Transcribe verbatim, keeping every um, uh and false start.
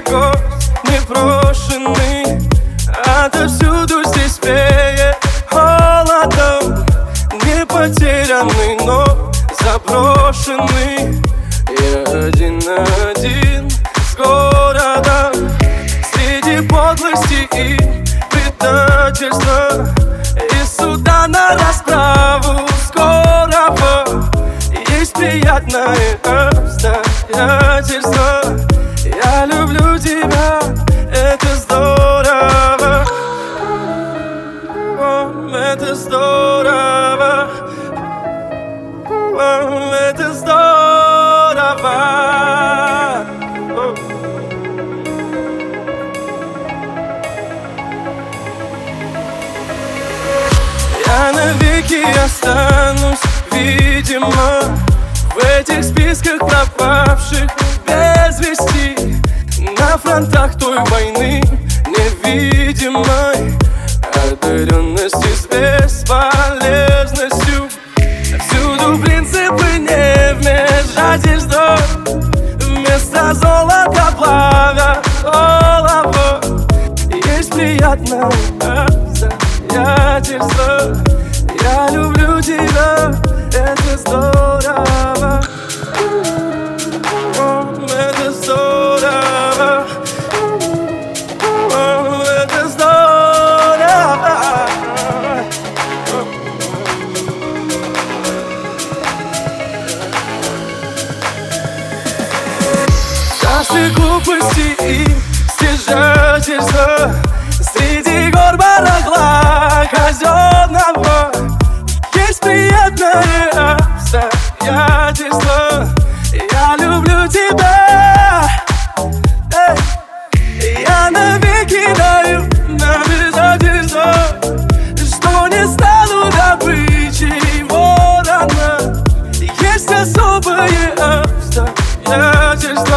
гость непрошенный, отовсюду здесь веет холодом. Не потерянный, но заброшенный. Я один на один с городом, среди подлости и предательства, и суда на расправу скорого. Есть приятное обстоятельство. Я люблю тебя, это здорово. О, это здорово. О, это здорово. О. Я навеки останусь, видимо, в этих списках пропавших без вести, на фронтах той войны невидимой, одаренности с бесполезностью. Всюду принципы невмешательства, вместо золота плавят олово. Есть приятное обстоятельство. Я люблю тебя, это здорово. О, это здорово. О, это здорово. Наши глупости и стяжательства среди гор барахла казенного. Есть приятное обстоятельство. Я люблю тебя. Эй. Я навеки даю обязательство, что не стану добычей ворона. Есть особые обстоятельства.